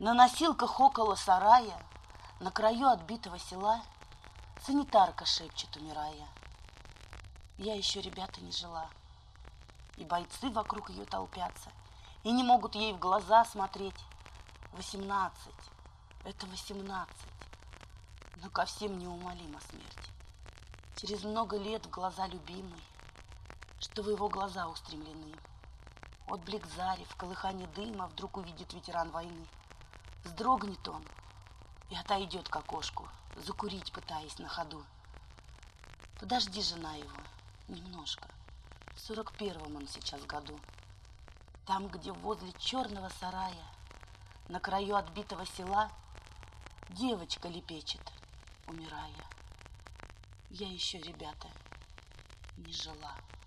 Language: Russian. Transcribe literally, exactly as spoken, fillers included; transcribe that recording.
На носилках около сарая, на краю отбитого села, санитарка шепчет, умирая: я еще, ребята, не жила. И бойцы вокруг ее толпятся, и не могут ей в глаза смотреть. Восемнадцать, это восемнадцать, но ко всем неумолима смерть. Через много лет в глаза любимой, что в его глаза устремлены, отблик зари в колыхании дыма вдруг увидит ветеран войны. Вздрогнет он и отойдет к окошку, закурить пытаясь на ходу. Подожди, жена его, немножко. В сорок первом он сейчас году. Там, где возле черного сарая, на краю отбитого села, девочка лепечет, умирая: я еще, ребята, не жила.